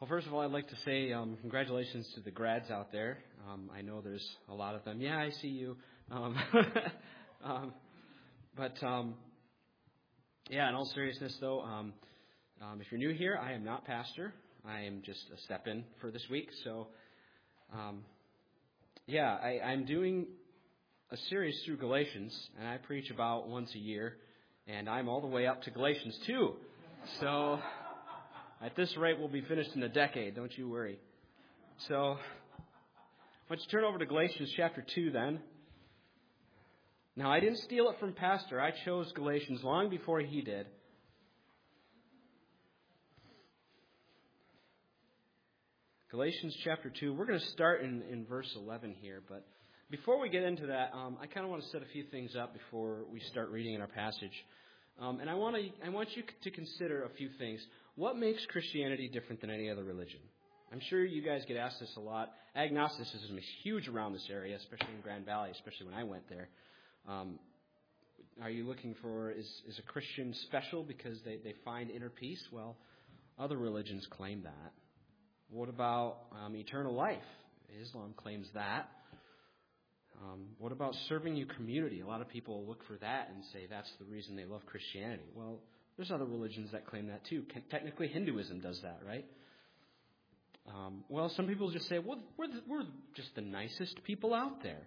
Well, first of all, I'd like to say congratulations to the grads out there. I know there's a lot of them. Yeah, I see you. Yeah, in all seriousness, though, if you're new here, I am not pastor. I am just a step-in for this week. So, I'm doing a series through Galatians, and I preach about once a year, and I'm all the way up to Galatians 2. So, at this rate, we'll be finished in a decade. Don't you worry. So, why don't you turn over to Galatians chapter 2 then. Now, I didn't steal it from Pastor. I chose Galatians long before he did. Galatians chapter 2. We're going to start in verse 11 here. But before we get into that, I kind of want to set a few things up before we start reading in our passage. And I want you to consider a few things. What makes Christianity different than any other religion? I'm sure you guys get asked this a lot. Agnosticism is huge around this area, especially in Grand Valley, especially when I went there. Are you looking for, is a Christian special because they find inner peace? Well, other religions claim that. What about eternal life? Islam claims that. What about serving your community? A lot of people look for that and say that's the reason they love Christianity. Well, there's other religions that claim that too. Technically, Hinduism does that, right? Well, some people just say, well, we're just the nicest people out there.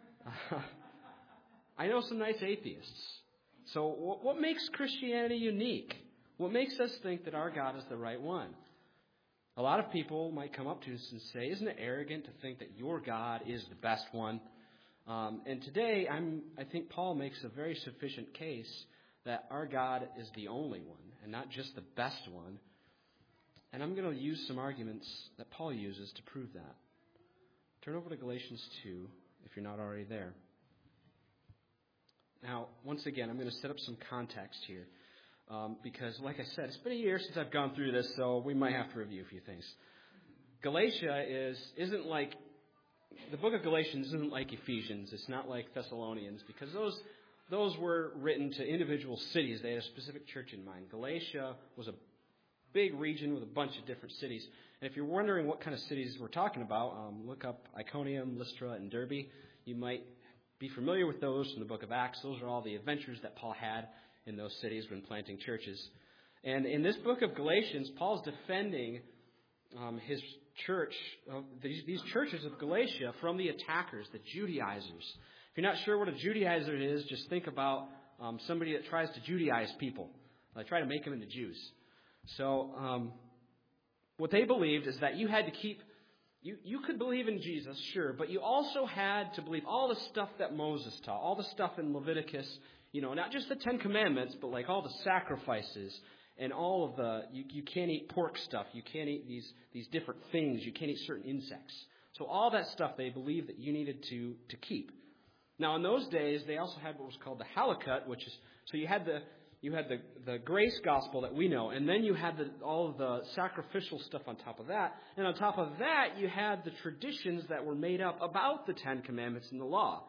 I know some nice atheists. So what makes Christianity unique? What makes us think that our God is the right one? A lot of people might come up to us and say, isn't it arrogant to think that your God is the best one? And today, I think Paul makes a very sufficient case that our God is the only one and not just the best one. And I'm going to use some arguments that Paul uses to prove that. Turn over to Galatians 2 if you're not already there. Now, once again, I'm going to set up some context here because, like I said, it's been a year since I've gone through this, so we might have to review a few things. Galatia isn't like, the book of Galatians isn't like Ephesians. It's not like Thessalonians because those were written to individual cities. They had a specific church in mind. Galatia was a big region with a bunch of different cities. And if you're wondering what kind of cities we're talking about, look up Iconium, Lystra, and Derbe. You might be familiar with those from the book of Acts. Those are all the adventures that Paul had in those cities when planting churches. And in this book of Galatians, Paul's defending his church, these churches of Galatia from the attackers, the Judaizers. If you're not sure what a Judaizer is, just think about somebody that tries to Judaize people. They try to make them into Jews. So what they believed is that you had to keep, you could believe in Jesus, sure, but you also had to believe all the stuff that Moses taught, all the stuff in Leviticus, not just the Ten Commandments, but like all the sacrifices and all of the, you can't eat pork stuff, you can't eat these different things, you can't eat certain insects. So all that stuff they believed that you needed to keep. Now in those days, they also had what was called the halakut, which is, so you had the grace gospel that we know, and then you had all of the sacrificial stuff on top of that. And on top of that, you had the traditions that were made up about the Ten Commandments and the law.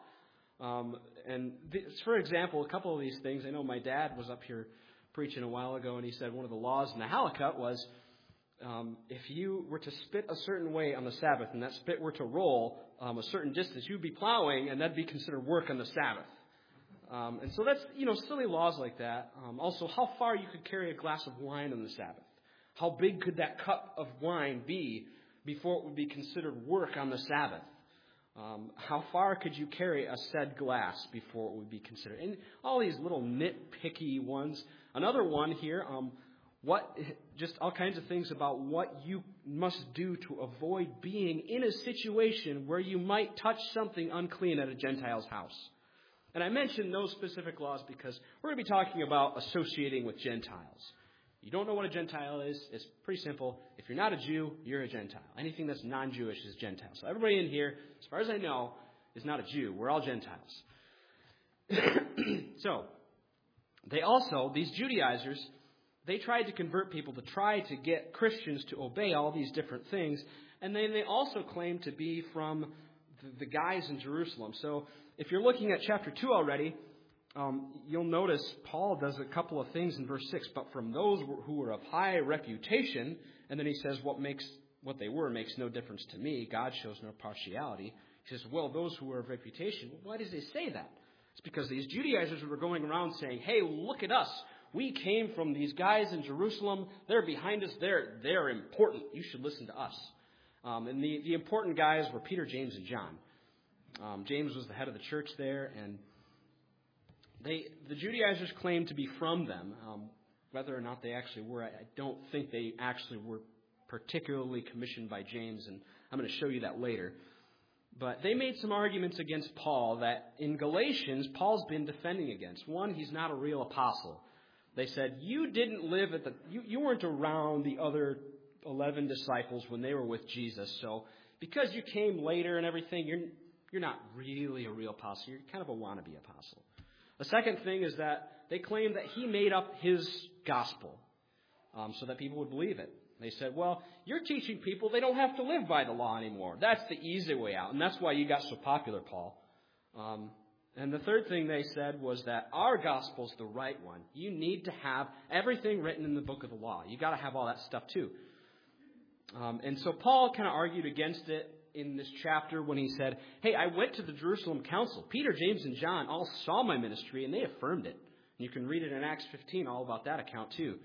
For example, a couple of these things, I know my dad was up here preaching a while ago, and he said one of the laws in the halakut was if you were to spit a certain way on the Sabbath, and that spit were to roll a certain distance, you'd be plowing, and that'd be considered work on the Sabbath. And so that's, silly laws like that. Also, how far you could carry a glass of wine on the Sabbath. How big could that cup of wine be before it would be considered work on the Sabbath? How far could you carry a said glass before it would be considered? And all these little nitpicky ones. Another one here, just all kinds of things about what you must do to avoid being in a situation where you might touch something unclean at a Gentile's house. And I mention those specific laws because we're going to be talking about associating with Gentiles. You don't know what a Gentile is? It's pretty simple. If you're not a Jew, you're a Gentile. Anything that's non-Jewish is Gentile. So everybody in here, as far as I know, is not a Jew. We're all Gentiles. So, these Judaizers, they tried to convert people to try to get Christians to obey all these different things. And then they also claimed to be from the guys in Jerusalem. So, if you're looking at chapter 2 already, you'll notice Paul does a couple of things in verse 6. But from those who were of high reputation, and then he says, what they were makes no difference to me. God shows no partiality. He says, well, those who were of reputation. Why does he say that? It's because these Judaizers were going around saying, hey, look at us. We came from these guys in Jerusalem. They're behind us. They're important. You should listen to us. And the important guys were Peter, James, and John. James was the head of the church there, and the Judaizers claimed to be from them. Whether or not they actually were, I don't think they actually were particularly commissioned by James, and I'm going to show you that later. But they made some arguments against Paul that in Galatians, Paul's been defending against. One, he's not a real apostle. They said, you didn't live you weren't around the other 11 disciples when they were with Jesus. So because you came later and everything, you're not really a real apostle. You're kind of a wannabe apostle. The second thing is that they claim that he made up his gospel so that people would believe it. They said, well, you're teaching people they don't have to live by the law anymore. That's the easy way out. And that's why you got so popular, Paul. And the third thing they said was that our gospel's the right one. You need to have everything written in the book of the law. You got to have all that stuff too. And so Paul kind of argued against it in this chapter when he said, hey, I went to the Jerusalem council. Peter, James, and John all saw my ministry and they affirmed it. And you can read it in Acts 15, all about that account too.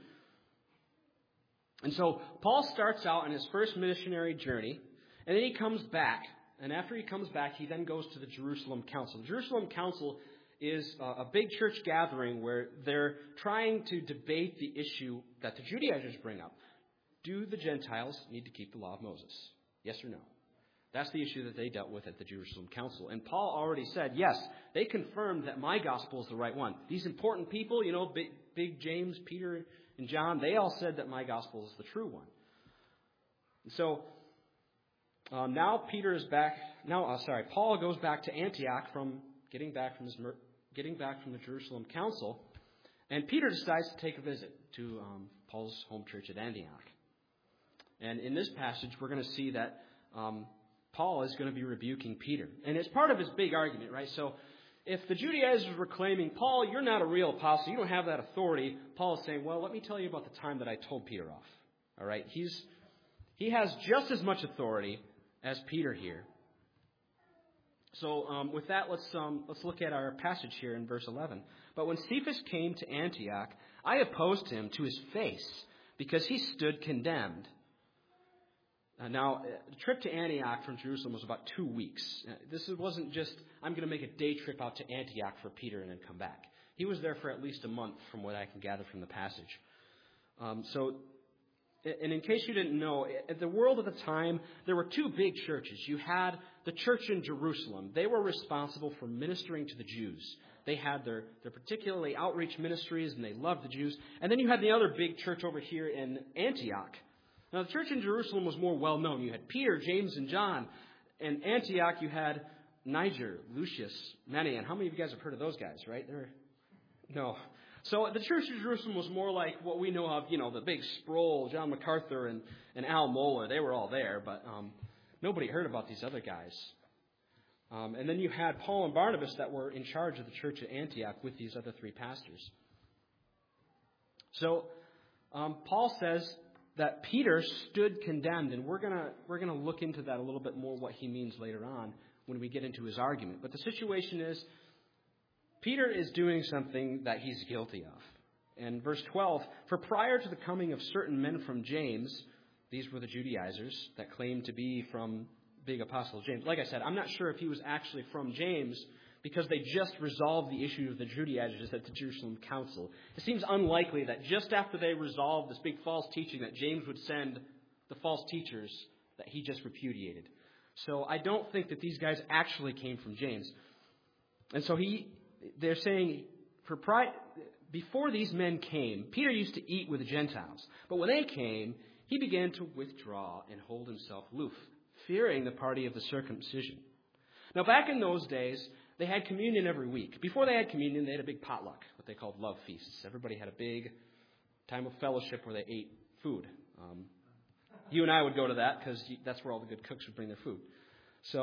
And so Paul starts out in his first missionary journey, and then he comes back. And after he comes back, he then goes to the Jerusalem Council. The Jerusalem Council is a big church gathering where they're trying to debate the issue that the Judaizers bring up. Do the Gentiles need to keep the law of Moses? Yes or no? That's the issue that they dealt with at the Jerusalem Council. And Paul already said, yes, they confirmed that my gospel is the right one. These important people, big James, Peter, and John, they all said that my gospel is the true one. So now Paul goes back to Antioch from getting back from the Jerusalem Council, and Peter decides to take a visit to Paul's home church at Antioch. And in this passage, we're going to see that Paul is going to be rebuking Peter, and it's part of his big argument, right? So if the Judaizers were claiming, Paul, you're not a real apostle, you don't have that authority, Paul is saying, well, let me tell you about the time that I told Peter off. All right, he has just as much authority as Peter here. So with that, let's look at our passage here in verse 11. But when Cephas came to Antioch, I opposed him to his face because he stood condemned. Now, the trip to Antioch from Jerusalem was about 2 weeks. This wasn't just, I'm going to make a day trip out to Antioch for Peter and then come back. He was there for at least a month from what I can gather from the passage. And in case you didn't know, at the world at the time, there were two big churches. You had the church in Jerusalem. They were responsible for ministering to the Jews. They had their particularly outreach ministries, and they loved the Jews. And then you had the other big church over here in Antioch. Now, the church in Jerusalem was more well-known. You had Peter, James, and John. In Antioch, you had Niger, Lucius, Manaen. How many of you guys have heard of those guys, right? No. So the church in Jerusalem was more like what we know of, the big Sproul, John MacArthur, and Al Mohler. They were all there, but nobody heard about these other guys. And then you had Paul and Barnabas that were in charge of the church at Antioch with these other three pastors. So Paul says that Peter stood condemned, and we're gonna look into that a little bit more, what he means later on when we get into his argument. But the situation is, Peter is doing something that he's guilty of. And verse 12, for prior to the coming of certain men from James, these were the Judaizers that claimed to be from big apostle James. Like I said, I'm not sure if he was actually from James, because they just resolved the issue of the Judaizers at the Jerusalem Council. It seems unlikely that just after they resolved this big false teaching that James would send the false teachers that he just repudiated. So I don't think that these guys actually came from James. And so they're saying, before these men came, Peter used to eat with the Gentiles. But when they came, he began to withdraw and hold himself aloof, fearing the party of the circumcision. Now, back in those days, they had communion every week. Before they had communion, they had a big potluck, what they called love feasts. Everybody had a big time of fellowship where they ate food. You and I would go to that because that's where all the good cooks would bring their food. So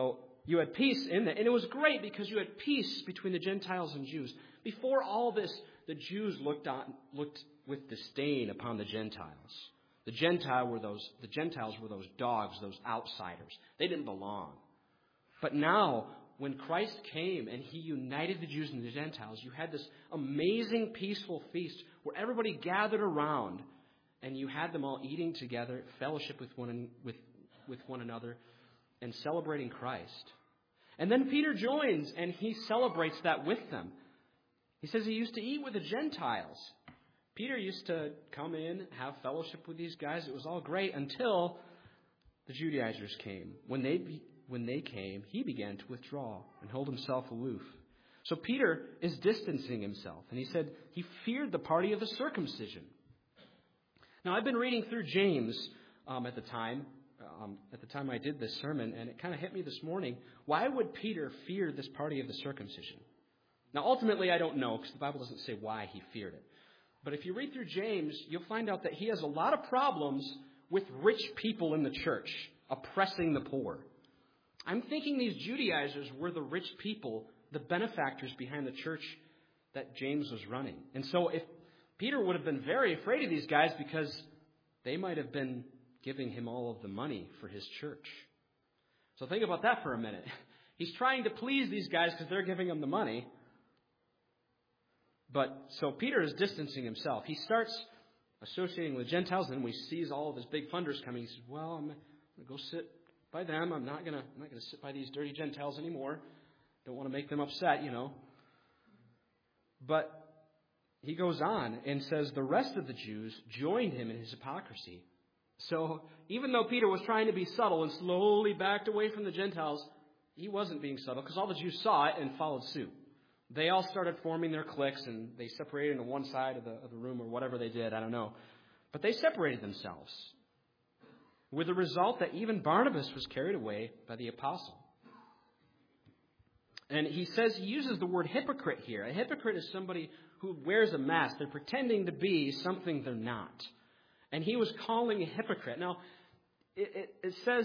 You had peace in it. And it was great because you had peace between the Gentiles and Jews. Before all this, the Jews looked with disdain upon the Gentiles. The Gentiles were those dogs, those outsiders. They didn't belong. But now, when Christ came and he united the Jews and the Gentiles, you had this amazing peaceful feast where everybody gathered around and you had them all eating together, fellowship with one another, and celebrating Christ. And then Peter joins and he celebrates that with them. He says he used to eat with the Gentiles. Peter used to come in, have fellowship with these guys. It was all great until the Judaizers came. When they came, he began to withdraw and hold himself aloof. So Peter is distancing himself. And he said he feared the party of the circumcision. Now, I've been reading through James at the time I did this sermon, and it kind of hit me this morning. Why would Peter fear this party of the circumcision? Now, ultimately, I don't know, because the Bible doesn't say why he feared it. But if you read through James, you'll find out that he has a lot of problems with rich people in the church oppressing the poor. I'm thinking these Judaizers were the rich people, the benefactors behind the church that James was running. And so if Peter would have been very afraid of these guys because they might have been giving him all of the money for his church. So think about that for a minute. He's trying to please these guys because they're giving him the money. But so Peter is distancing himself. He starts associating with Gentiles, and when he sees all of his big funders coming, he says, well, I'm going to go sit by them. I'm not going to sit by these dirty Gentiles anymore. Don't want to make them upset, But he goes on and says the rest of the Jews joined him in his hypocrisy. So even though Peter was trying to be subtle and slowly backed away from the Gentiles, he wasn't being subtle because all the Jews saw it and followed suit. They all started forming their cliques, and they separated into one side of the room or whatever they did, I don't know. But they separated themselves, with the result that even Barnabas was carried away by the apostle. And he uses the word hypocrite here. A hypocrite is somebody who wears a mask. They're pretending to be something they're not. And he was calling a hypocrite. Now, it says,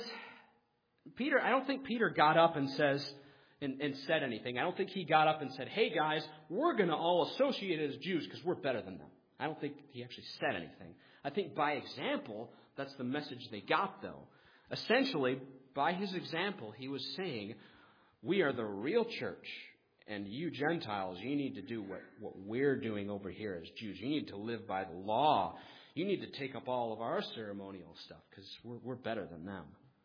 I don't think Peter got up and said anything. I don't think he got up and said, hey guys, we're going to all associate as Jews because we're better than them. I don't think he actually said anything. I think by example, that's the message they got, though. Essentially, by his example, he was saying, we are the real church, and you Gentiles, you need to do what we're doing over here as Jews. You need to live by the law. You need to take up all of our ceremonial stuff because we're better than them.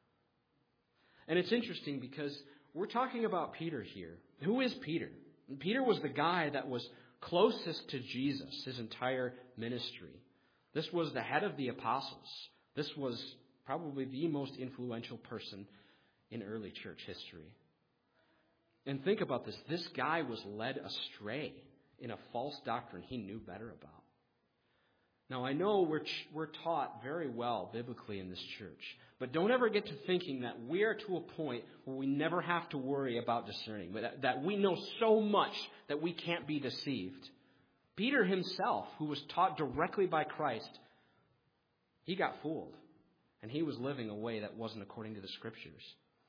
And it's interesting because we're talking about Peter here. Who is Peter? Peter was the guy that was closest to Jesus his entire ministry. This was the head of the apostles. This was probably the most influential person in early church history. And think about this. This guy was led astray in a false doctrine he knew better about. Now, I know we're taught very well biblically in this church, but don't ever get to thinking that we are to a point where we never have to worry about discerning, that we know so much that we can't be deceived. Peter himself, who was taught directly by Christ, he got fooled, and he was living a way that wasn't according to the Scriptures.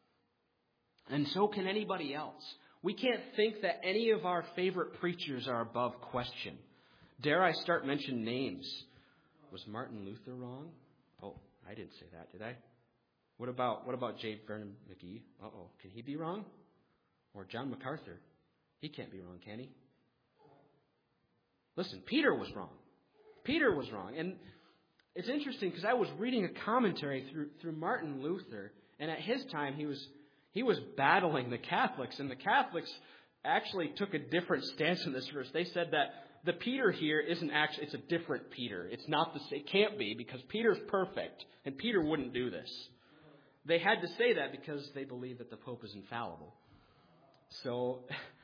And so can anybody else. We can't think that any of our favorite preachers are above question. Dare I start mentioning names? Was Martin Luther wrong? Oh, I didn't say that, did I? What about J. Vernon McGee? Uh-oh, can he be wrong? Or John MacArthur? He can't be wrong, can he? Listen, Peter was wrong. Peter was wrong. And it's interesting because I was reading a commentary through Martin Luther, and at his time he was battling the Catholics, and the Catholics actually took a different stance on this verse. They said that the Peter here isn't actually, it's a different Peter. It's not it can't be because Peter's perfect, and Peter wouldn't do this. They had to say that because they believe that the Pope is infallible. So,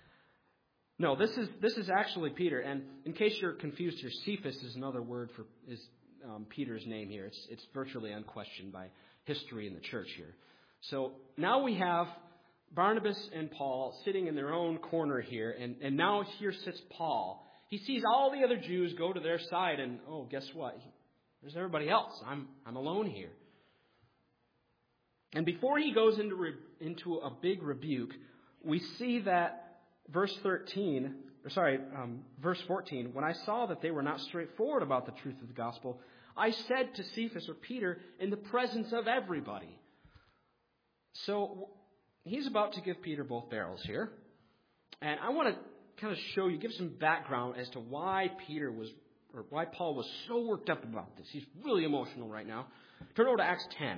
no, this is actually Peter. And in case you're confused here, Cephas is another word for Peter's name here. It's virtually unquestioned by history in the church here. So now we have Barnabas and Paul sitting in their own corner here, and now here sits Paul. He sees all the other Jews go to their side, and guess what? There's everybody else. I'm alone here. And before he goes into a big rebuke, we see that verse 14, when I saw that they were not straightforward about the truth of the gospel, I said to Cephas or Peter in the presence of everybody. So he's about to give Peter both barrels here. And I want to kind of give some background as to why Paul was so worked up about this. He's really emotional right now. Turn over to Acts 10.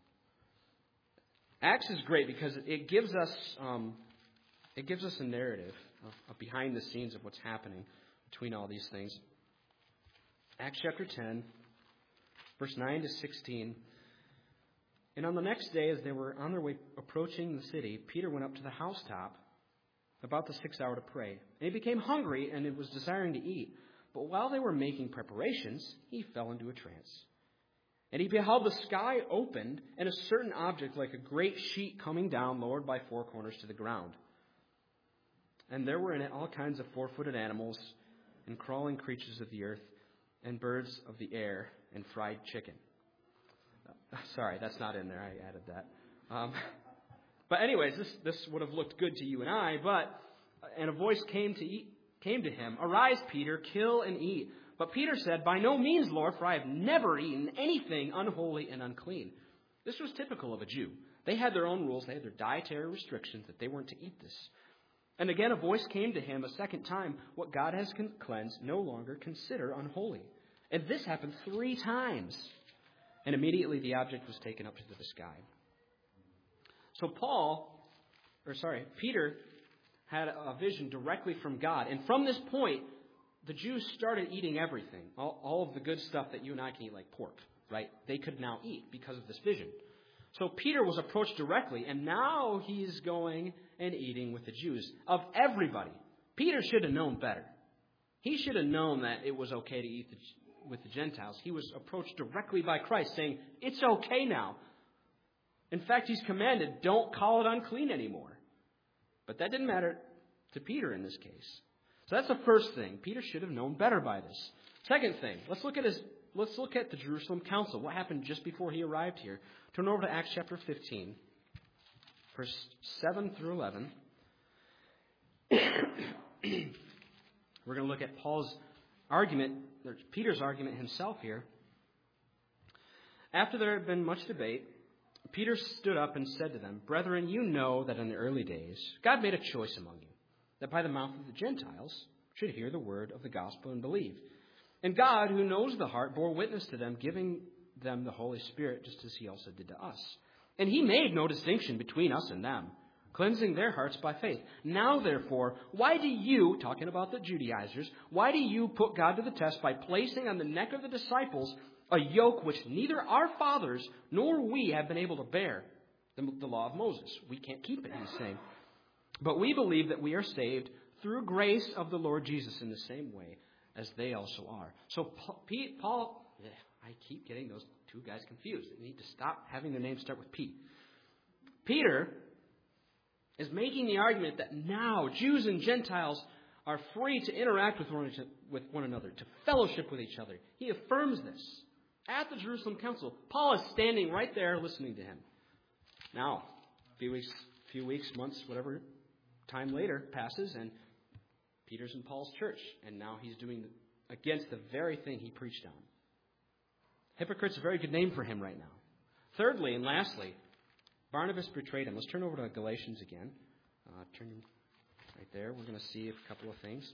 Acts is great because it gives us a narrative of behind the scenes of what's happening between all these things. Acts chapter 10, verse 9 to 16. And on the next day, as they were on their way approaching the city, Peter went up to the housetop about the 6th hour to pray. And he became hungry and was desiring to eat. But while they were making preparations, he fell into a trance. And he beheld the sky opened, and a certain object like a great sheet coming down, lowered by 4 corners to the ground. And there were in it all kinds of 4-footed animals, and crawling creatures of the earth, and birds of the air, and fried chicken. Sorry, that's not in there. I added that. But anyways, this would have looked good to you and I. And a voice came to him, "Arise, Peter, kill and eat." But Peter said, "By no means, Lord, for I have never eaten anything unholy and unclean." This was typical of a Jew. They had their own rules. They had their dietary restrictions that they weren't to eat this. And again, a voice came to him a second time, "What God has cleansed, no longer consider unholy." And this happened 3 times. And immediately the object was taken up to the sky. So Peter had a vision directly from God. And from this point, the Jews started eating everything. All of the good stuff that you and I can eat, like pork, right? They could now eat because of this vision. So Peter was approached directly, and now he's going and eating with the Jews. Of everybody, Peter should have known better. He should have known that it was okay to eat with the Gentiles. He was approached directly by Christ saying, it's okay now. In fact, he's commanded, don't call it unclean anymore. But that didn't matter to Peter in this case. So that's the first thing. Peter should have known better by this. Second thing, let's look at the Jerusalem Council. What happened just before he arrived here? Turn over to Acts chapter 15, verse 7 through 11. We're going to look at Peter's argument himself here. After there had been much debate, Peter stood up and said to them, "Brethren, you know that in the early days God made a choice among you, that by the mouth of the Gentiles should hear the word of the gospel and believe. And God, who knows the heart, bore witness to them, giving them the Holy Spirit, just as he also did to us. And he made no distinction between us and them, cleansing their hearts by faith. Now, therefore, why do you," talking about the Judaizers, "why do you put God to the test by placing on the neck of the disciples a yoke which neither our fathers nor we have been able to bear?" The law of Moses. We can't keep it, he's saying. "But we believe that we are saved through grace of the Lord Jesus in the same way as they also are." So Paul, I keep getting those 2 guys confused. They need to stop having their names start with P. Peter is making the argument that now Jews and Gentiles are free to interact with one another, to fellowship with each other. He affirms this at the Jerusalem Council. Paul is standing right there listening to him. Now, a few weeks, months, whatever time later passes, and Peter's in Paul's church, and now he's doing against the very thing he preached on. Hypocrite's a very good name for him right now. Thirdly and lastly, Barnabas betrayed him. Let's turn over to Galatians again. Turn right there. We're going to see a couple of things.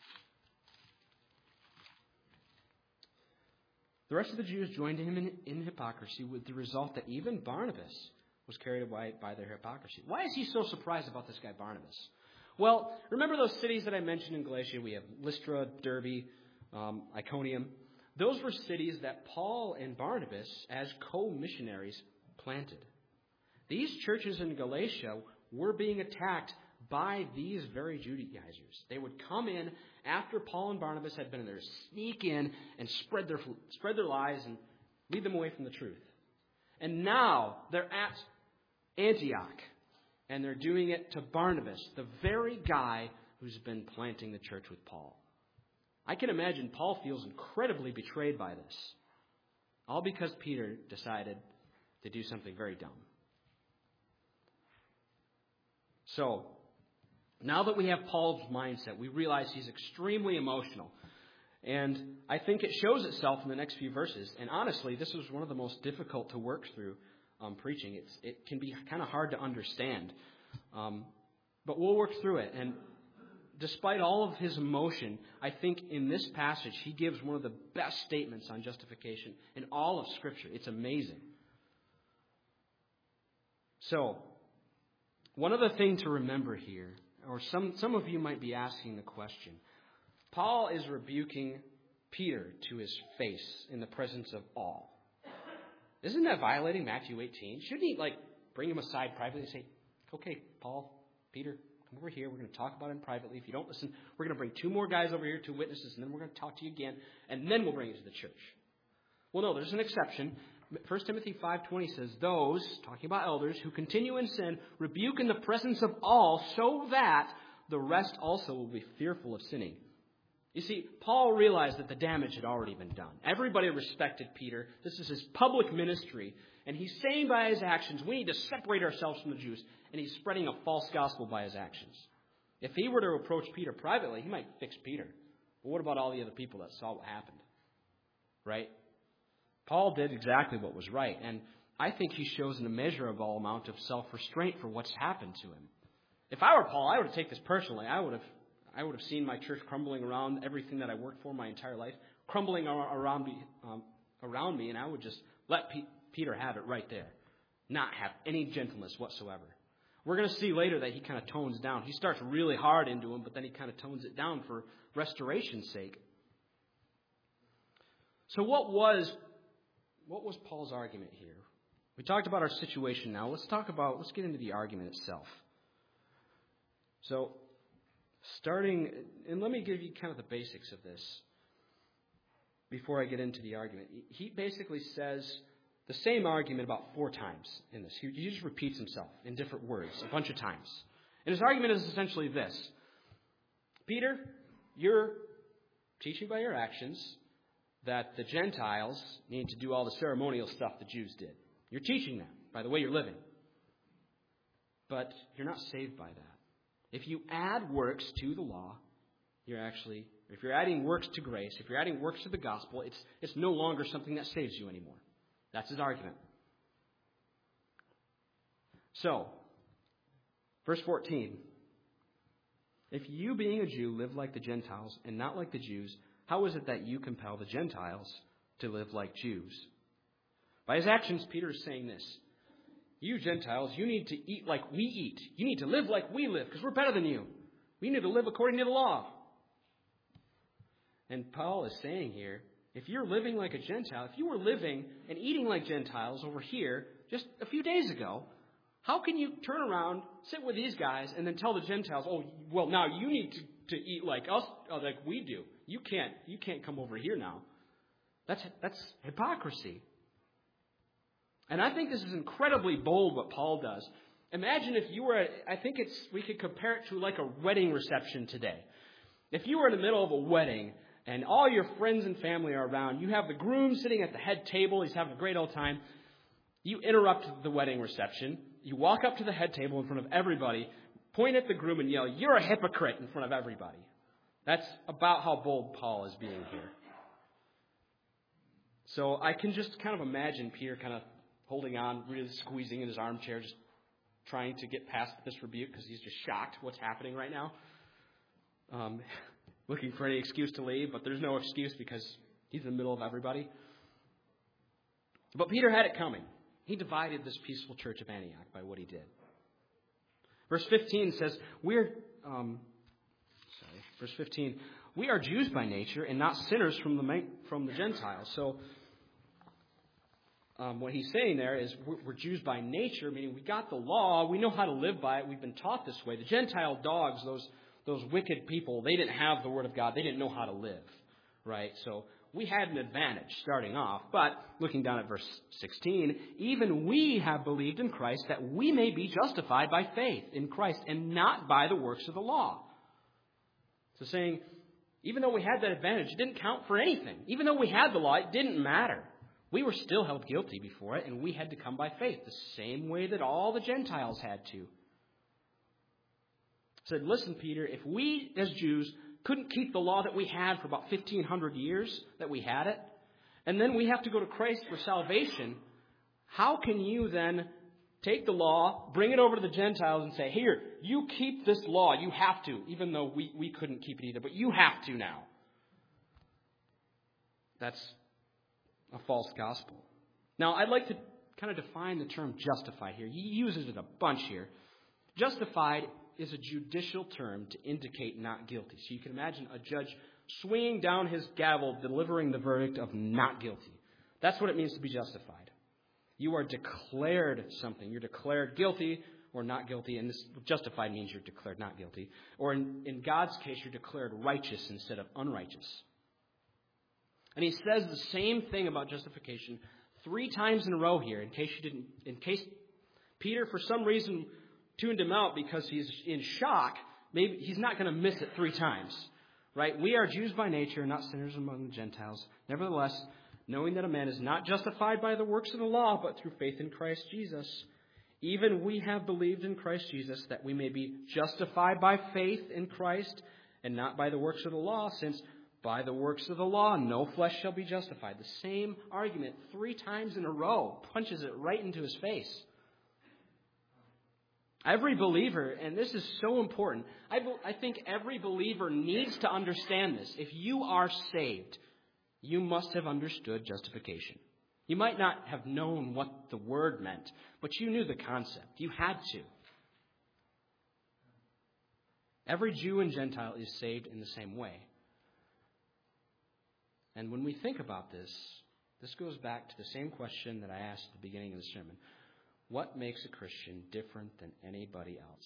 The rest of the Jews joined him in hypocrisy, with the result that even Barnabas was carried away by their hypocrisy. Why is he so surprised about this guy Barnabas? Well, remember those cities that I mentioned in Galatia? We have Lystra, Derbe, Iconium. Those were cities that Paul and Barnabas, as co-missionaries, planted. These churches in Galatia were being attacked by these very Judaizers. They would come in after Paul and Barnabas had been there, sneak in and spread their lies and lead them away from the truth. And now they're at Antioch, and they're doing it to Barnabas, the very guy who's been planting the church with Paul. I can imagine Paul feels incredibly betrayed by this, all because Peter decided to do something very dumb. So, now that we have Paul's mindset, we realize he's extremely emotional. And I think it shows itself in the next few verses. And honestly, this was one of the most difficult to work through preaching. It can be kind of hard to understand. But we'll work through it. And despite all of his emotion, I think in this passage, he gives one of the best statements on justification in all of Scripture. It's amazing. So, one other thing to remember here, or some of you might be asking the question, Paul is rebuking Peter to his face in the presence of all. Isn't that violating Matthew 18? Shouldn't he, bring him aside privately and say, okay, Paul, Peter, come over here. We're going to talk about it privately. If you don't listen, we're going to bring 2 more guys over here, 2 witnesses, and then we're going to talk to you again, and then we'll bring you to the church. Well, no, there's an exception. 1 Timothy 5:20 says, those, talking about elders, who continue in sin, rebuke in the presence of all, so that the rest also will be fearful of sinning. You see, Paul realized that the damage had already been done. Everybody respected Peter. This is his public ministry. And he's saying by his actions, we need to separate ourselves from the Jews. And he's spreading a false gospel by his actions. If he were to approach Peter privately, he might fix Peter. But what about all the other people that saw what happened? Right? Paul did exactly what was right. And I think he shows an immeasurable amount of self-restraint for what's happened to him. If I were Paul, I would have taken this personally. I would have seen my church crumbling around, everything that I worked for my entire life, crumbling around me, and I would just let Peter have it right there. Not have any gentleness whatsoever. We're going to see later that he kind of tones down. He starts really hard into him, but then he kind of tones it down for restoration's sake. So what was Paul's argument here? We talked about our situation now. Let's get into the argument itself. So, and let me give you kind of the basics of this before I get into the argument. He basically says the same argument about 4 times in this. He just repeats himself in different words a bunch of times. And his argument is essentially this. Peter, you're teaching by your actions that the Gentiles need to do all the ceremonial stuff the Jews did. You're teaching that by the way you're living. But you're not saved by that. If you add works to the law, if you're adding works to grace, if you're adding works to the gospel, it's no longer something that saves you anymore. That's his argument. So, verse 14. If you, being a Jew, live like the Gentiles and not like the Jews, how is it that you compel the Gentiles to live like Jews? By his actions, Peter is saying this. You Gentiles, you need to eat like we eat. You need to live like we live because we're better than you. We need to live according to the law. And Paul is saying here, if you're living like a Gentile, if you were living and eating like Gentiles over here just a few days ago, how can you turn around, sit with these guys, and then tell the Gentiles, oh, well, now you need to eat like us, like we do. You can't come over here now. That's hypocrisy. And I think this is incredibly bold what Paul does. Imagine if you were, we could compare it to like a wedding reception today. If you were in the middle of a wedding and all your friends and family are around, you have the groom sitting at the head table, he's having a great old time. You interrupt the wedding reception. You walk up to the head table in front of everybody, point at the groom and yell, "You're a hypocrite," in front of everybody. That's about how bold Paul is being here. So I can just kind of imagine Peter kind of holding on, really squeezing in his armchair, just trying to get past this rebuke because he's just shocked what's happening right now. Looking for any excuse to leave, but there's no excuse because he's in the middle of everybody. But Peter had it coming. He divided this peaceful church of Antioch by what he did. Verse 15 says, Verse 15, we are Jews by nature and not sinners from the Gentiles. So what he's saying there is we're Jews by nature, meaning we got the law, we know how to live by it, we've been taught this way. The Gentile dogs, those wicked people, they didn't have the Word of God, they didn't know how to live, right? So we had an advantage starting off, but looking down at verse 16, even we have believed in Christ that we may be justified by faith in Christ and not by the works of the law. So saying, even though we had that advantage, it didn't count for anything. Even though we had the law, it didn't matter. We were still held guilty before it, and we had to come by faith, the same way that all the Gentiles had to. Said, listen, Peter, if we as Jews couldn't keep the law that we had for about 1,500 years, that we had it, and then we have to go to Christ for salvation, how can you then take the law, bring it over to the Gentiles and say, here, you keep this law, you have to, even though we couldn't keep it either, but you have to now. That's a false gospel. Now, I'd like to kind of define the term justified here. He uses it a bunch here. Justified is a judicial term to indicate not guilty. So you can imagine a judge swinging down his gavel, delivering the verdict of not guilty. That's what it means to be justified. You are declared something. You're declared guilty or not guilty, and this justified means you're declared not guilty. Or in God's case, you're declared righteous instead of unrighteous. And he says the same thing about justification 3 times in a row here, in case Peter, for some reason, tuned him out because he's in shock. Maybe he's not going to miss it 3 times, right? We are Jews by nature, not sinners among the Gentiles. Nevertheless, knowing that a man is not justified by the works of the law, but through faith in Christ Jesus, even we have believed in Christ Jesus, that we may be justified by faith in Christ and not by the works of the law, since by the works of the law no flesh shall be justified. The same argument 3 times in a row, punches it right into his face. Every believer, and this is so important, I think every believer needs to understand this. If you are saved, you must have understood justification. You might not have known what the word meant, but you knew the concept. You had to. Every Jew and Gentile is saved in the same way. And when we think about this, this goes back to the same question that I asked at the beginning of the sermon. What makes a Christian different than anybody else?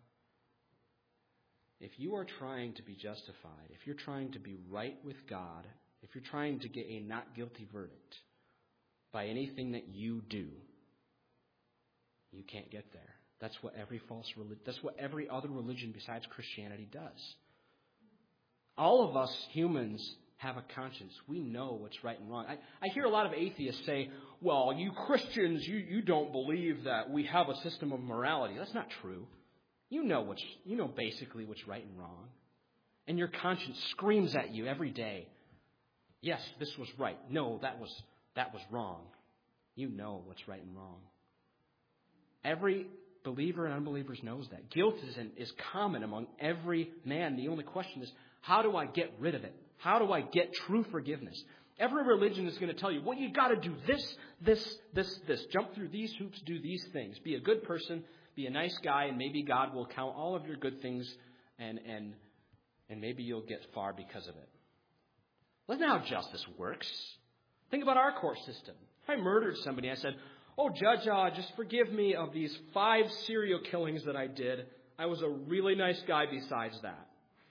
If you are trying to be justified, if you're trying to be right with God, if you're trying to get a not guilty verdict by anything that you do, you can't get there. That's what every other religion besides Christianity does. All of us humans have a conscience. We know what's right and wrong. I hear a lot of atheists say, well, you Christians, you don't believe that we have a system of morality. That's not true. You know basically what's right and wrong. And your conscience screams at you every day. Yes, this was right. No, that was wrong. You know what's right and wrong. Every believer and unbeliever knows that. Guilt is common among every man. The only question is, how do I get rid of it? How do I get true forgiveness? Every religion is going to tell you, well, you got to do this. Jump through these hoops, do these things. Be a good person, be a nice guy, and maybe God will count all of your good things, and maybe you'll get far because of it. That's not how justice works. Think about our court system. If I murdered somebody, I said, oh, judge, just forgive me of these 5 serial killings that I did. I was a really nice guy besides that.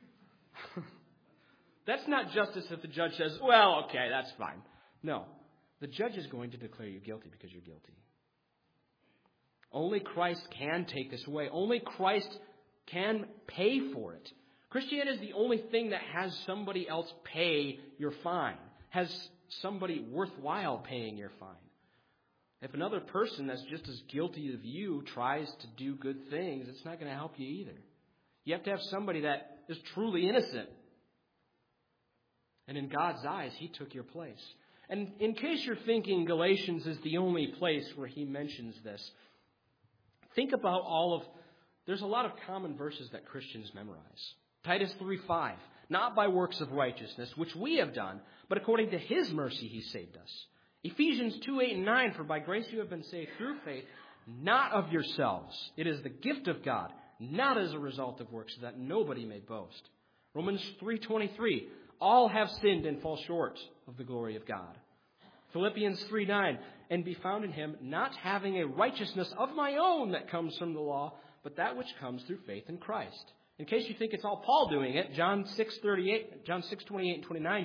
That's not justice if the judge says, well, okay, that's fine. No. The judge is going to declare you guilty because you're guilty. Only Christ can take this away. Only Christ can pay for it. Christianity is the only thing that has somebody else pay your fine, has somebody worthwhile paying your fine. If another person that's just as guilty of you tries to do good things, it's not going to help you either. You have to have somebody that is truly innocent. And in God's eyes, He took your place. And in case you're thinking Galatians is the only place where he mentions this, think about there's a lot of common verses that Christians memorize. Titus 3:5, not by works of righteousness, which we have done, but according to His mercy He saved us. Ephesians 2:8 and 9, for by grace you have been saved through faith, not of yourselves. It is the gift of God, not as a result of works, so that nobody may boast. Romans 3:23, all have sinned and fall short of the glory of God. Philippians 3:9, and be found in Him, not having a righteousness of my own that comes from the law, but that which comes through faith in Christ. In case you think it's all Paul doing it, John 6:28 and 29,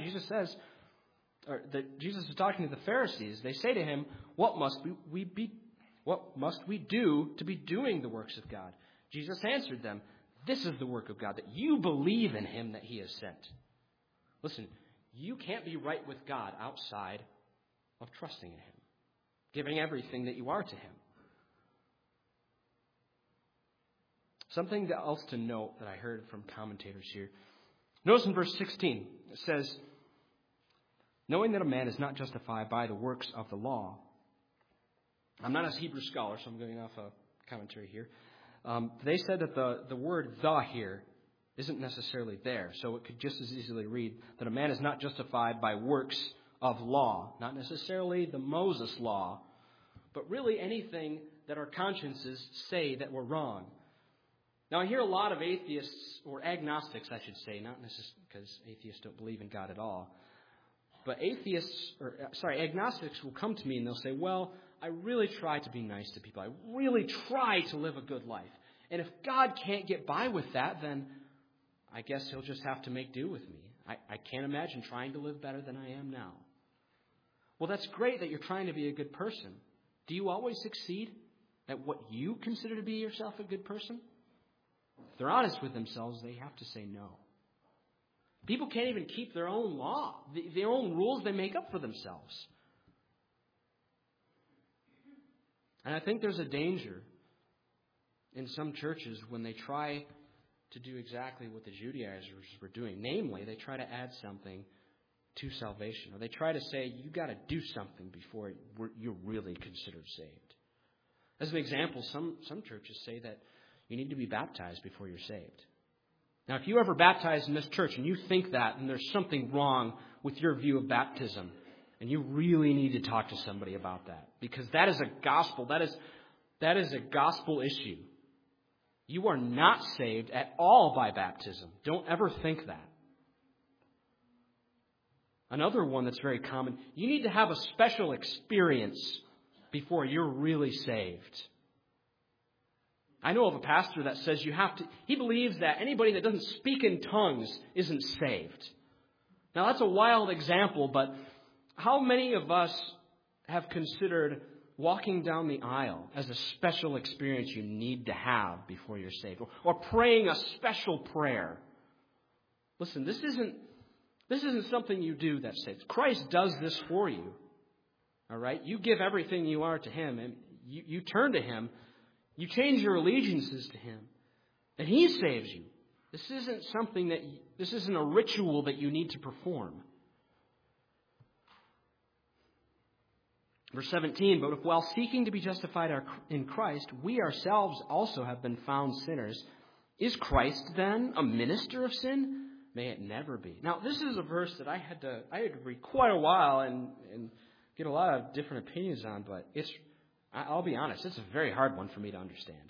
Jesus is talking to the Pharisees. They say to Him, what must we do to be doing the works of God? Jesus answered them, this is the work of God, that you believe in Him that He has sent. Listen, you can't be right with God outside of trusting in Him, giving everything that you are to Him. Something else to note that I heard from commentators here. Notice in verse 16, it says, knowing that a man is not justified by the works of the law. I'm not a Hebrew scholar, so I'm going off a commentary here. They said that the word "the" here isn't necessarily there. So it could just as easily read that a man is not justified by works of law. Not necessarily the Moses law, but really anything that our consciences say that we're wrong. Now, I hear a lot of atheists, or agnostics, I should say, not necessarily because atheists don't believe in God at all. But agnostics will come to me and they'll say, well, I really try to be nice to people. I really try to live a good life. And if God can't get by with that, then I guess He'll just have to make do with me. I can't imagine trying to live better than I am now. Well, that's great that you're trying to be a good person. Do you always succeed at what you consider to be yourself a good person? If they're honest with themselves, they have to say no. People can't even keep their own law, their own rules they make up for themselves. And I think there's a danger in some churches when they try to do exactly what the Judaizers were doing. Namely, they try to add something to salvation. Or they try to say, you got to do something before you're really considered saved. As an example, some churches say that you need to be baptized before you're saved. Now, if you ever baptized in this church and you think that, then there's something wrong with your view of baptism. And you really need to talk to somebody about that. Because that is a gospel. That is a gospel issue. You are not saved at all by baptism. Don't ever think that. Another one that's very common, you need to have a special experience before you're really saved. I know of a pastor that says he believes that anybody that doesn't speak in tongues isn't saved. Now that's a wild example, but how many of us have considered walking down the aisle as a special experience you need to have before you're saved? Or praying a special prayer? Listen, this isn't something you do that saves. Christ does this for you. All right? You give everything you are to Him, and you turn to Him. You change your allegiances to Him, and He saves you. This isn't a ritual that you need to perform. Verse 17, but if while seeking to be justified in Christ, we ourselves also have been found sinners, is Christ then a minister of sin? May it never be. Now, this is a verse that I had to read quite a while and get a lot of different opinions on, but I'll be honest, it's a very hard one for me to understand.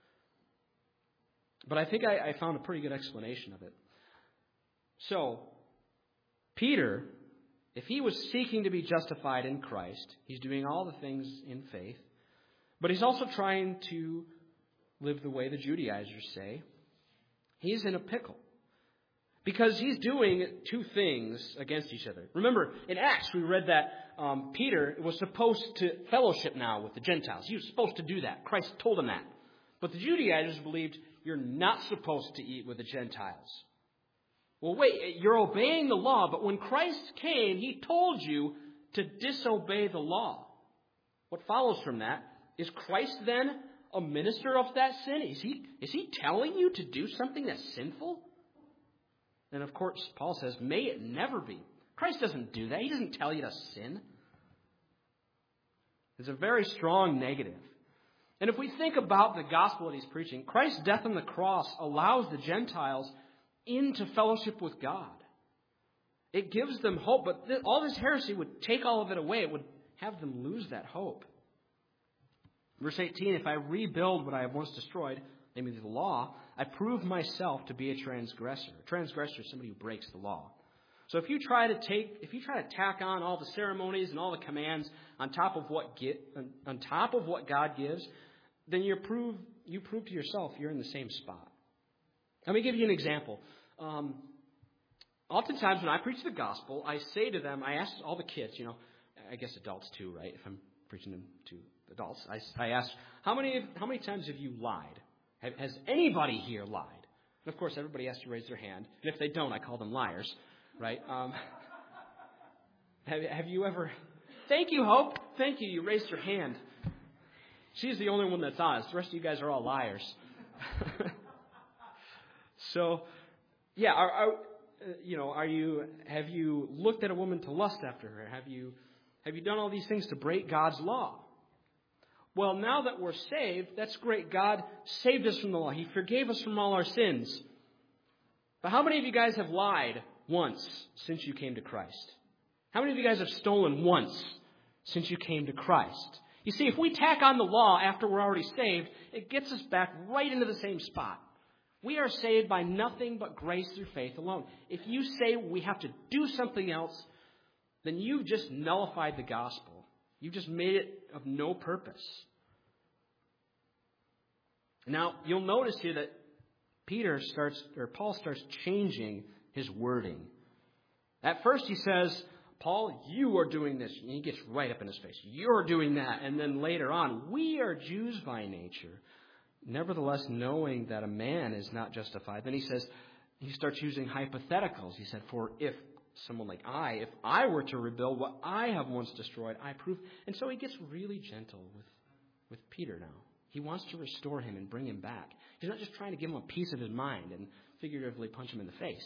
But I think I found a pretty good explanation of it. So, Peter, if he was seeking to be justified in Christ, he's doing all the things in faith, but he's also trying to live the way the Judaizers say. He's in a pickle. Because he's doing two things against each other. Remember, in Acts, we read that Peter was supposed to fellowship now with the Gentiles. He was supposed to do that. Christ told him that. But the Judaizers believed you're not supposed to eat with the Gentiles. Well, wait, you're obeying the law, but when Christ came, He told you to disobey the law. What follows from that, is Christ then a minister of that sin? Is he telling you to do something that's sinful? And of course, Paul says, may it never be. Christ doesn't do that. He doesn't tell you to sin. It's a very strong negative. And if we think about the gospel that he's preaching, Christ's death on the cross allows the Gentiles into fellowship with God. It gives them hope, but all this heresy would take all of it away. It would have them lose that hope. Verse 18, if I rebuild what I have once destroyed, namely the law, I prove myself to be a transgressor. A transgressor is somebody who breaks the law. So if you try to tack on all the ceremonies and all the commands on top of what God gives, then you prove to yourself you're in the same spot. Let me give you an example. Oftentimes when I preach the gospel, I say to them, I ask all the kids, I guess adults too, right? If I'm preaching them to adults, I ask, how many times have you lied? Has anybody here lied? And of course, everybody has to raise their hand. And if they don't, I call them liars, right? Have you ever? Thank you, Hope. Thank you. You raised your hand. She's the only one that's honest. The rest of you guys are all liars. So, yeah, have you looked at a woman to lust after her? Have you done all these things to break God's law? Well, now that we're saved, that's great. God saved us from the law. He forgave us from all our sins. But how many of you guys have lied once since you came to Christ? How many of you guys have stolen once since you came to Christ? You see, if we tack on the law after we're already saved, it gets us back right into the same spot. We are saved by nothing but grace through faith alone. If you say we have to do something else, then you've just nullified the gospel. You've just made it of no purpose. Now, you'll notice here that Paul starts changing his wording. At first he says, Paul, you are doing this. And he gets right up in his face. You're doing that. And then later on, we are Jews by nature. Nevertheless, knowing that a man is not justified. Then he starts using hypotheticals. He said, for if someone like if I were to rebuild what I have once destroyed, I prove. And so he gets really gentle with Peter now. He wants to restore him and bring him back. He's not just trying to give him a piece of his mind and figuratively punch him in the face.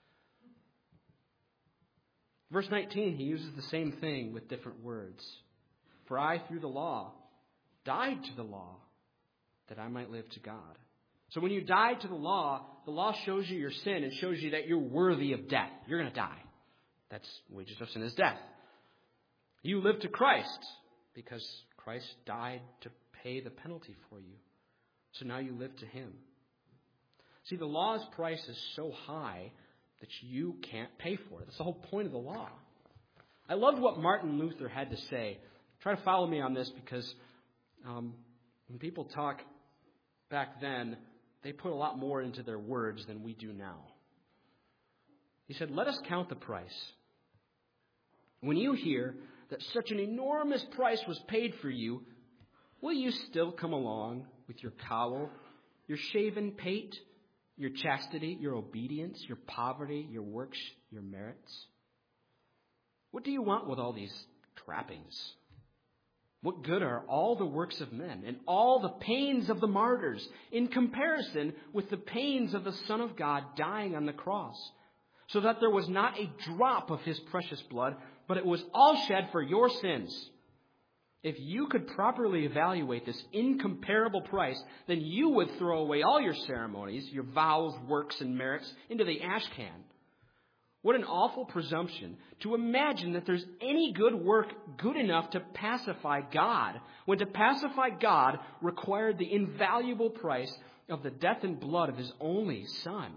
Verse 19, he uses the same thing with different words. For I, through the law, died to the law, that I might live to God. So when you die to the law shows you your sin and shows you that you're worthy of death. You're going to die. That's wages of sin is death. You live to Christ because Christ died to pay the penalty for you. So now you live to Him. See, the law's price is so high that you can't pay for it. That's the whole point of the law. I loved what Martin Luther had to say. Try to follow me on this because when people talk back then, they put a lot more into their words than we do now. He said, let us count the price. When you hear that such an enormous price was paid for you, will you still come along with your cowl, your shaven pate, your chastity, your obedience, your poverty, your works, your merits? What do you want with all these trappings? What good are all the works of men and all the pains of the martyrs in comparison with the pains of the Son of God dying on the cross, so that there was not a drop of His precious blood, but it was all shed for your sins? If you could properly evaluate this incomparable price, then you would throw away all your ceremonies, your vows, works, and merits into the ash can. What an awful presumption to imagine that there's any good work good enough to pacify God, when to pacify God required the invaluable price of the death and blood of His only Son.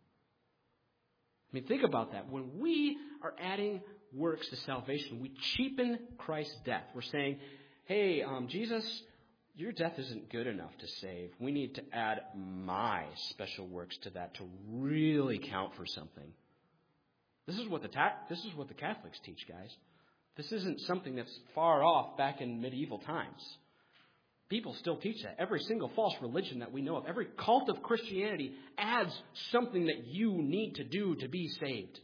I mean, think about that. When we are adding works to salvation, we cheapen Christ's death. We're saying, hey, Jesus, your death isn't good enough to save. We need to add my special works to that to really count for something. This is what the Catholics teach, guys. This isn't something that's far off back in medieval times. People still teach that. Every single false religion that we know of, every cult of Christianity adds something that you need to do to be saved.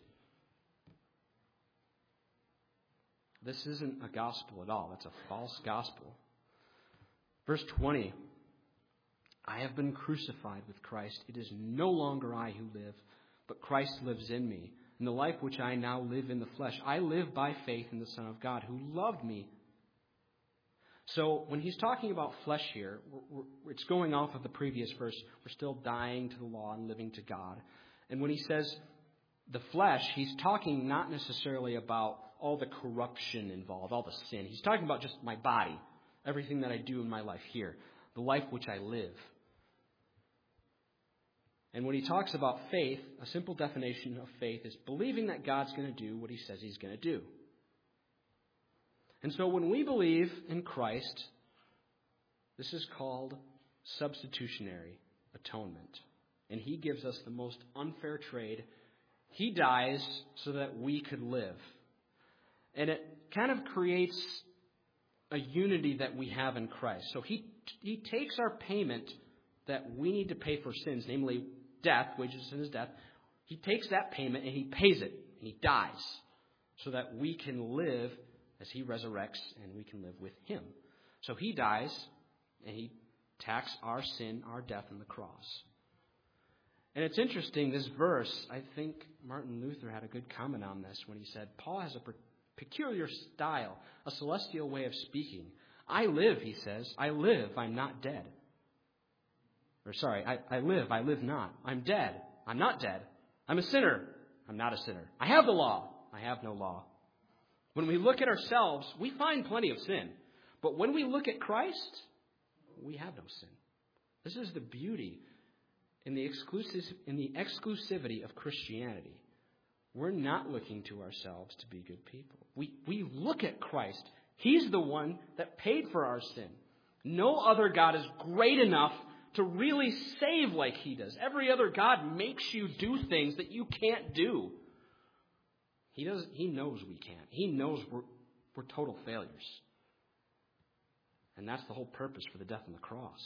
This isn't a gospel at all. That's a false gospel. Verse 20. I have been crucified with Christ. It is no longer I who live, but Christ lives in me. In the life which I now live in the flesh, I live by faith in the Son of God who loved me. So when he's talking about flesh here, it's going off of the previous verse. We're still dying to the law and living to God. And when he says the flesh, he's talking not necessarily about all the corruption involved, all the sin. He's talking about just my body, everything that I do in my life here, the life which I live. And when he talks about faith, a simple definition of faith is believing that God's going to do what He says He's going to do. And so when we believe in Christ, this is called substitutionary atonement. And He gives us the most unfair trade. He dies so that we could live. And it kind of creates a unity that we have in Christ. So He takes our payment that we need to pay for sins, namely death, wages of sin is death. He takes that payment and He pays it, and He dies so that we can live as He resurrects and we can live with Him. So He dies and He takes our sin, our death on the cross. And it's interesting, this verse, I think Martin Luther had a good comment on this when he said, Paul has a peculiar style, a celestial way of speaking. I live, he says. I live, I'm not dead. Or sorry, I live not. I'm dead. I'm not dead. I'm a sinner. I'm not a sinner. I have the law. I have no law. When we look at ourselves, we find plenty of sin. But when we look at Christ, we have no sin. This is the beauty in the exclusivity of Christianity. We're not looking to ourselves to be good people. We look at Christ. He's the one that paid for our sin. No other God is great enough to really save like He does. Every other God makes you do things that you can't do. He knows we can't. He knows we're total failures. And that's the whole purpose for the death on the cross.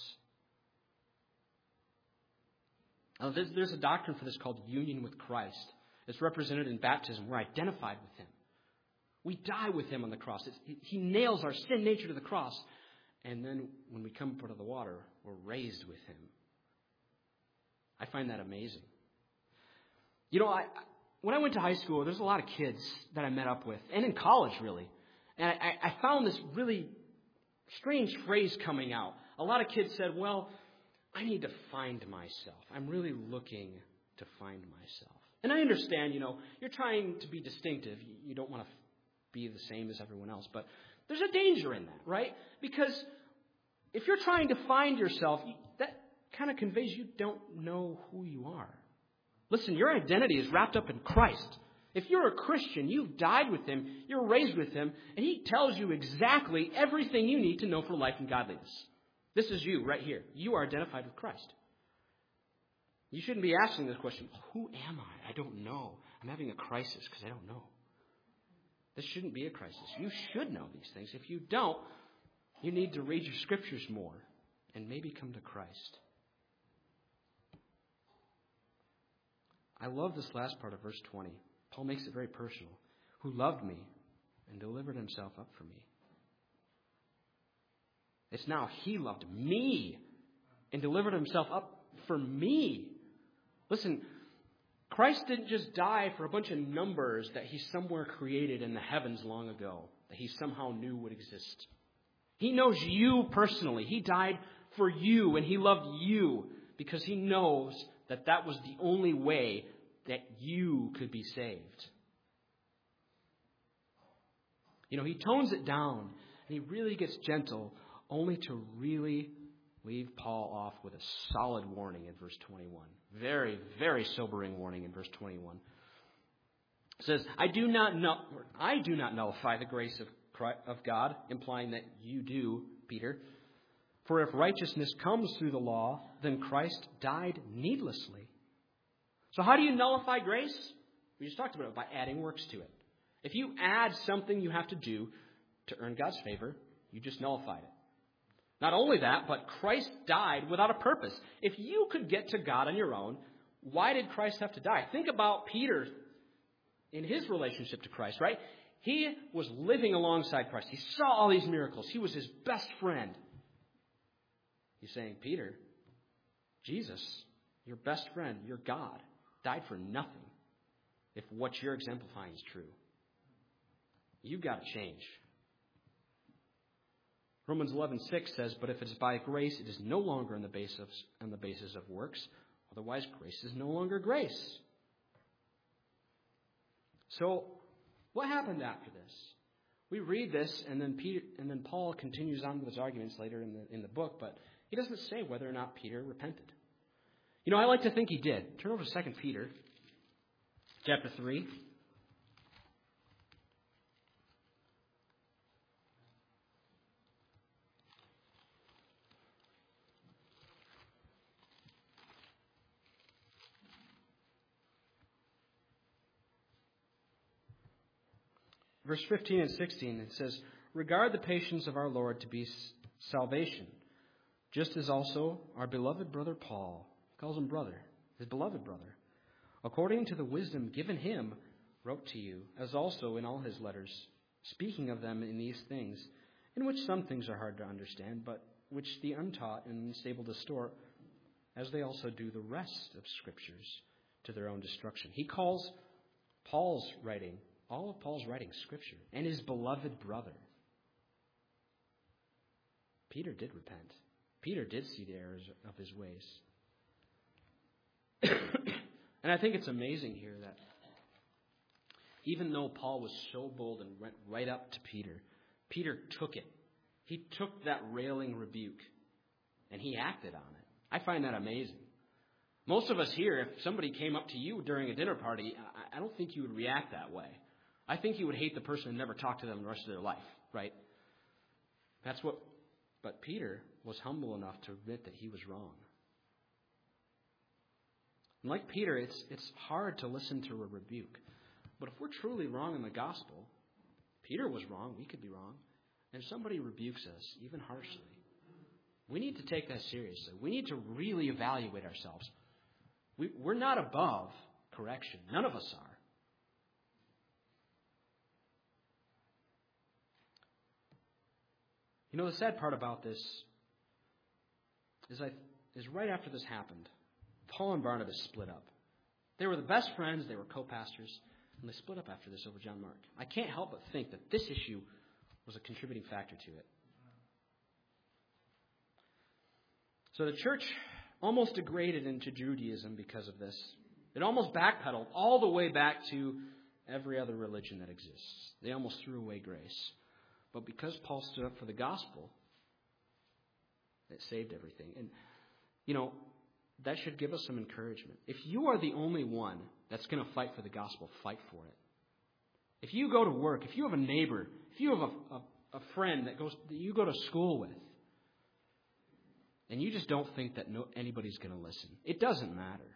Now, there's a doctrine for this called union with Christ. It's represented in baptism. We're identified with Him. We die with Him on the cross. He nails our sin nature to the cross. And then when we come up out of the water, we're raised with Him. I find that amazing. You know, when I went to high school, there's a lot of kids that I met up with, and in college, really. And I found this really strange phrase coming out. A lot of kids said, well, I need to find myself. I'm really looking to find myself. And I understand, you're trying to be distinctive. You don't want to be the same as everyone else. But there's a danger in that, right? Because if you're trying to find yourself, that kind of conveys you don't know who you are. Listen, your identity is wrapped up in Christ. If you're a Christian, you've died with Him, you're raised with Him, and He tells you exactly everything you need to know for life and godliness. This is you right here. You are identified with Christ. You shouldn't be asking this question, who am I? I don't know. I'm having a crisis because I don't know. This shouldn't be a crisis. You should know these things. If you don't, you need to read your scriptures more and maybe come to Christ. I love this last part of verse 20. Paul makes it very personal. Who loved me and delivered Himself up for me. It's now He loved me and delivered Himself up for me. Listen, Christ didn't just die for a bunch of numbers that He somewhere created in the heavens long ago, that He somehow knew would exist. He knows you personally. He died for you, and He loved you because He knows that that was the only way that you could be saved. He tones it down, and He really gets gentle, only to really leave Paul off with a solid warning in verse 21. Very, very sobering warning in verse 21. It says, I do not nullify the grace of God, implying that you do, Peter. For if righteousness comes through the law, then Christ died needlessly. So how do you nullify grace? We just talked about it by adding works to it. If you add something you have to do to earn God's favor, you just nullified it. Not only that, but Christ died without a purpose. If you could get to God on your own, why did Christ have to die? Think about Peter in his relationship to Christ, right? He was living alongside Christ. He saw all these miracles. He was His best friend. He's saying, Peter, Jesus, your best friend, your God, died for nothing if what you're exemplifying is true. You've got to change. Romans 11:6 says, but if it is by grace, it is no longer on the basis of works. Otherwise, grace is no longer grace. So, what happened after this? We read this, and then Paul continues on with his arguments later in the book, but he doesn't say whether or not Peter repented. I like to think he did. Turn over to 2 Peter, chapter 3. Verse 15 and 16, it says, regard the patience of our Lord to be salvation, just as also our beloved brother Paul, calls him brother, his beloved brother, according to the wisdom given him, wrote to you, as also in all his letters, speaking of them in these things, in which some things are hard to understand, but which the untaught and unstable distort, as they also do the rest of Scriptures, to their own destruction. He calls Paul's writing, all of Paul's writing, Scripture, and his beloved brother. Peter did repent. Peter did see the errors of his ways. And I think it's amazing here that even though Paul was so bold and went right up to Peter, Peter took it. He took that railing rebuke and he acted on it. I find that amazing. Most of us here, if somebody came up to you during a dinner party, I don't think you would react that way. I think you would hate the person and never talk to them the rest of their life, right? But Peter was humble enough to admit that he was wrong. And like Peter, it's hard to listen to a rebuke. But if we're truly wrong in the gospel, Peter was wrong, we could be wrong, and somebody rebukes us, even harshly, we need to take that seriously. We need to really evaluate ourselves. We're not above correction. None of us are. You know, the sad part about this is right after this happened, Paul and Barnabas split up. They were the best friends. They were co-pastors. And they split up after this over John Mark. I can't help but think that this issue was a contributing factor to it. So the church almost degraded into Judaism because of this. It almost backpedaled all the way back to every other religion that exists. They almost threw away grace. But because Paul stood up for the gospel, it saved everything. And, you know, that should give us some encouragement. If you are the only one that's going to fight for the gospel, fight for it. If you go to work, if you have a neighbor, if you have a friend that you go to school with, and you just don't think that anybody's going to listen, it doesn't matter.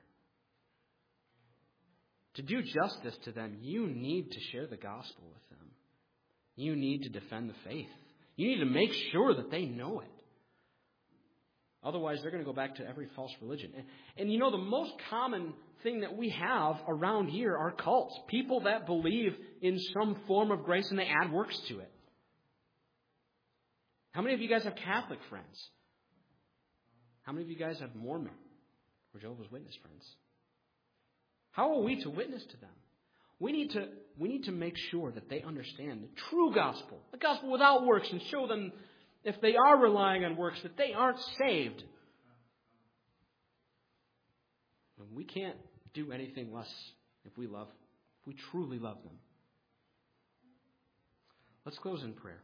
To do justice to them, you need to share the gospel with them. You need to defend the faith. You need to make sure that they know it. Otherwise, they're going to go back to every false religion. And you know, the most common thing that we have around here are cults. People that believe in some form of grace and they add works to it. How many of you guys have Catholic friends? How many of you guys have Mormon or Jehovah's Witness friends? How are we to witness to them? We need to make sure that they understand the true gospel, the gospel without works, and show them, if they are relying on works, that they aren't saved. And we can't do anything less if we truly love them. Let's close in prayer.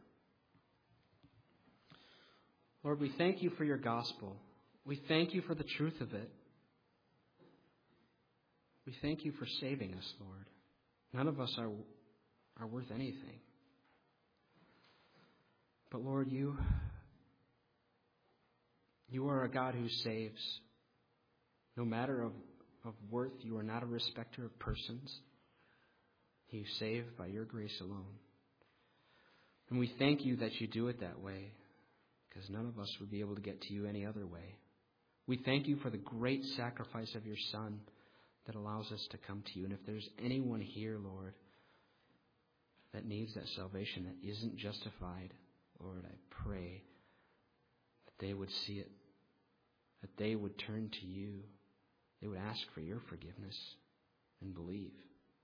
Lord, we thank you for your gospel. We thank you for the truth of it. We thank you for saving us, Lord. None of us are worth anything. But Lord, you are a God who saves. No matter of worth, you are not a respecter of persons. You save by your grace alone. And we thank you that you do it that way, because none of us would be able to get to you any other way. We thank you for the great sacrifice of your Son that allows us to come to you. And if there's anyone here, Lord, that needs that salvation, that isn't justified, Lord, I pray that they would see it, that they would turn to you, they would ask for your forgiveness and believe.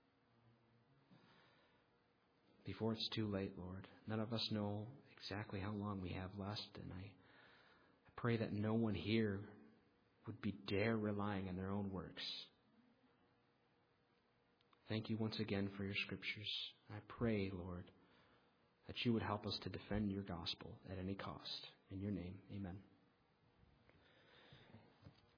Before it's too late, Lord, none of us know exactly how long we have left, and I pray that no one here would be dare relying on their own works. Thank you once again for your scriptures. I pray, Lord, that you would help us to defend your gospel at any cost. In your name, amen.